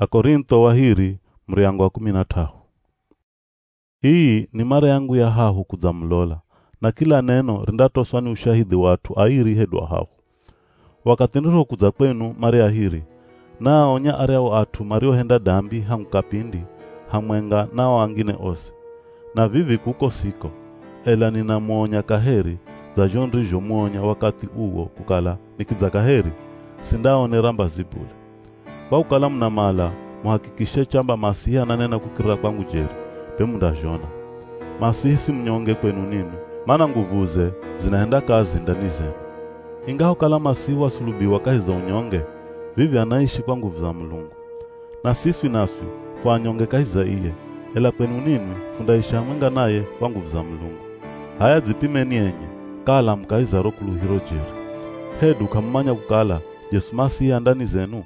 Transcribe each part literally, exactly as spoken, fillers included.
Akorintho wahiri mriango wa kumi na tatu. Hii ni mara yangu ya hahu kuzamlola, na kila neno rindatoswa ni ushahidi watu airi hedwa hahu. Wakati niro kuza kwenu mara ya hiri, naonya areo atu mario henda dambi hamkapindi, hamwenga nao wangine ose. Na vivi kuko siko, ela ninamuonya kaheri, za jonri jomuonya wakati uwo kukala nikiza kaheri, sindaone ramba zibule. Waukala mna mala, muhakikishe chamba masihi ananena kukira kwangu jeri, pemunda jona. Masihi si mnyonge kwenu nini, mana nguvuze zinaenda kazi ndani zenu. Ingaho kala masihi wasulubiwa kahiza unyonge, vivi anaishi kwa nguvu za Mulungu. Na siswi naswi, fwa nyonge kahiza iye, ela kwenu nini fundaisha mwenga naye kwa nguvu za Mulungu. Haya zipime ni enye, kala mkahiza rokuluhiro jeri. Hedu kamumanya kukala, Yesu masihi andani zenu.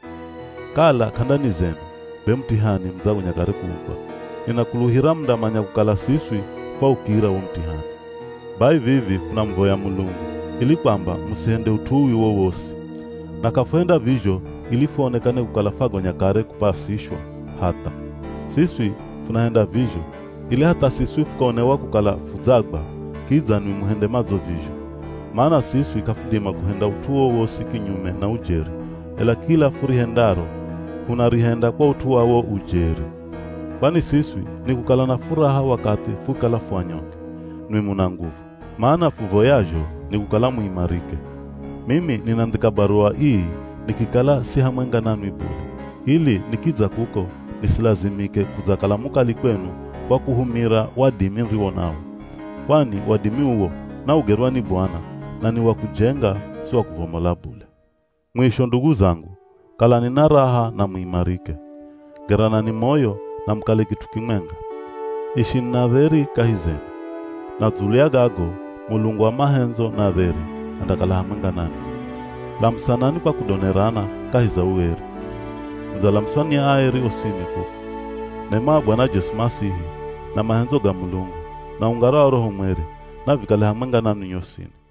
Kala kandani zenu, bemtihani mzagu nyakare kuugwa. Ninakuluhira mdamanya kukala siswi fa ukira wa mtihani. Bai vivi funa mvoya Mulungu, ili kwamba musihende utuwi wowosi. Na kafuenda vizho ili fuonekane kukala fago nyakare kupasishwa hata. Siswi funahenda vizho, ili hata siswi fukaonewa kukala fuzagba, kiza ni muhende mazo vizho. Maana siswi kafudima kuhenda utuwo wosi kinyume na ujeri, ela kila furihendaro, kunarihenda kwa utuwa wo ujeri. Kwani siswi ni kukala na furaha wakati fukala fuanyonge, nwimu na nguvu. Maana fuvoyajo ni kukala muimarike. Mimi ninandika barua hii nikikala si hamwenga nanwi bule, ili nikiza kuko nisilazimike kuzakala mukali kwenu kwa kuhumira wadimi nriwo nao. Kwani wadimi uwo na ugerwa ni Bwana, na ni wakujenga si wakuvomola bule. Mwisho ndugu zangu, kala nina raha na muimarike. Gerana ni moyo na mkale kitu kimwenga. Ishi na dheri kahizeni. Na zulia gago, Mulungu wa mahenzo na dheri, andakala hamenga nani. Lamsanani kwa kudonerana kahiza uweri. Mzalamsani ya aeri osini kuku. Nema Bwana Yesu masihi, na mahenzo ga Mulungu, na ungara wa roho mweri, na vikale hamenga nani nyosini.